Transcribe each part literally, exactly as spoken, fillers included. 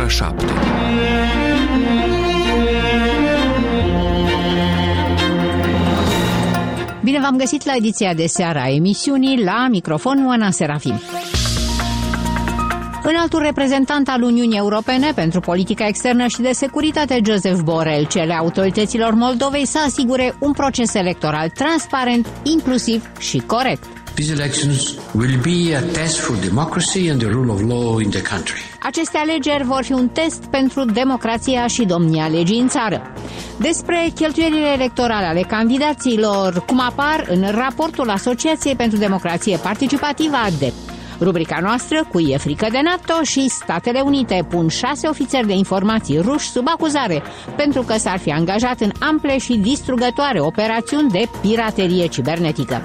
ora șapte. Bine v-am găsit la ediția de seară a emisiunii, la microfon Oana Serafim. Înaltul reprezentant al Uniunii Europene pentru politica externă și de securitate, Josep Borrell, cere autorităților Moldovei să asigure un proces electoral transparent, inclusiv și corect. These elections will be a test for democracy and the rule of law in the country. Aceste alegeri vor fi un test pentru democrația și domnia legii în țară. Despre cheltuielile electorale ale candidaților, cum apar în raportul Asociației pentru Democrație Participativă A D E P. Rubrica noastră, cu e frică de NATO, și Statele Unite pun șase ofițeri de informații ruși sub acuzare pentru că s-ar fi angajat în ample și distrugătoare operațiuni de piraterie cibernetică.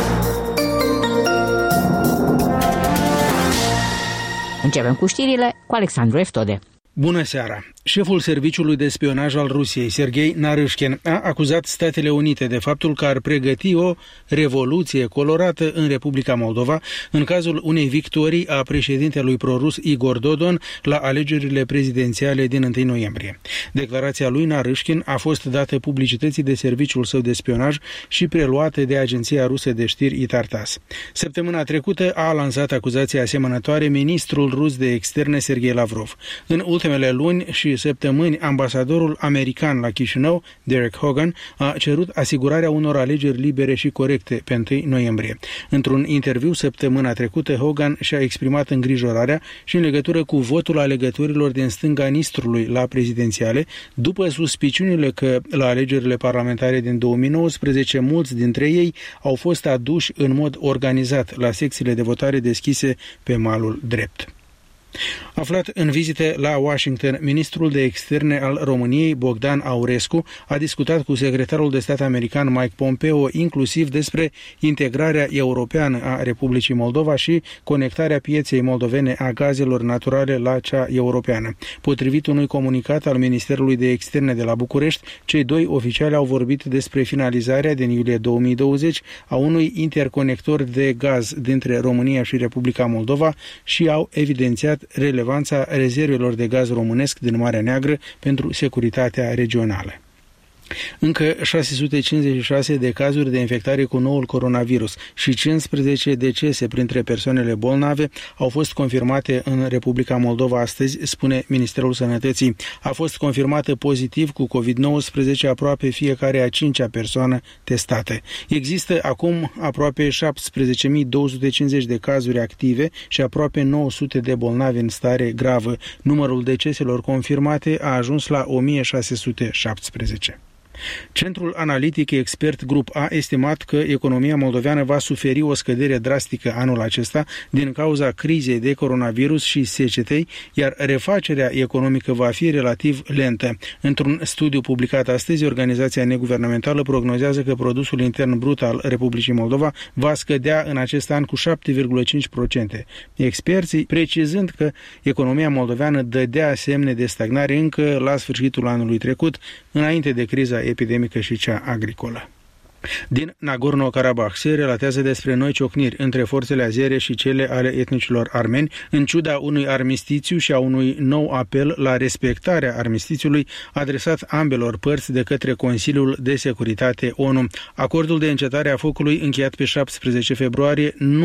Începem cu știrile cu Alexandru Eftode. Bună seara! Șeful Serviciului de Spionaj al Rusiei, Sergei Narishkin, a acuzat Statele Unite de faptul că ar pregăti o revoluție colorată în Republica Moldova în cazul unei victorii a președintelui prorus Igor Dodon la alegerile prezidențiale din întâi noiembrie. Declarația lui Narishkin a fost dată publicității de serviciul său de spionaj și preluată de agenția rusă de știri Itartas. Săptămâna trecută a lansat acuzații asemănătoare ministrul rus de externe Sergei Lavrov. În ultimele luni și săptămâni, ambasadorul american la Chișinău, Derek Hogan, a cerut asigurarea unor alegeri libere și corecte pe întâi noiembrie. Într-un interviu săptămâna trecută, Hogan și-a exprimat îngrijorarea și în legătură cu votul alegătorilor din stânga Nistrului la prezidențiale, după suspiciunile că la alegerile parlamentare din două mii nouăsprezece mulți dintre ei au fost aduși în mod organizat la secțiile de votare deschise pe malul drept. Aflat în vizite la Washington, ministrul de externe al României, Bogdan Aurescu, a discutat cu secretarul de stat american Mike Pompeo inclusiv despre integrarea europeană a Republicii Moldova și conectarea pieței moldovene a gazelor naturale la cea europeană. Potrivit unui comunicat al Ministerului de Externe de la București, cei doi oficiali au vorbit despre finalizarea din iulie două mii douăzeci a unui interconector de gaz dintre România și Republica Moldova și au evidențiat relevanța rezervelor de gaz românesc din Marea Neagră pentru securitatea regională. Încă șase sute cincizeci și șase de cazuri de infectare cu noul coronavirus și cincisprezece decese printre persoanele bolnave au fost confirmate în Republica Moldova astăzi, spune Ministerul Sănătății. A fost confirmată pozitiv cu covid nouăsprezece aproape fiecare a cincea persoană testată. Există acum aproape șaptesprezece mii două sute cincizeci de cazuri active și aproape nouă sute de bolnavi în stare gravă. Numărul deceselor confirmate a ajuns la o mie șase sute șaptesprezece. Centrul analitic expert Grup A a estimat că economia moldoveană va suferi o scădere drastică anul acesta din cauza crizei de coronavirus și secetei, iar refacerea economică va fi relativ lentă. Într-un studiu publicat astăzi, organizația neguvernamentală prognozează că produsul intern brut al Republicii Moldova va scădea în acest an cu șapte virgulă cinci la sută. Experții precizând că economia moldoveană dădea semne de stagnare încă la sfârșitul anului trecut, înainte de criza epidemică și cea agricolă. Din Nagorno-Karabakh se relatează despre noi ciocniri între forțele azere și cele ale etnicilor armeni, în ciuda unui armistițiu și a unui nou apel la respectarea armistițiului adresat ambelor părți de către Consiliul de Securitate ONU. Acordul de încetare a focului încheiat pe șaptesprezece februarie nu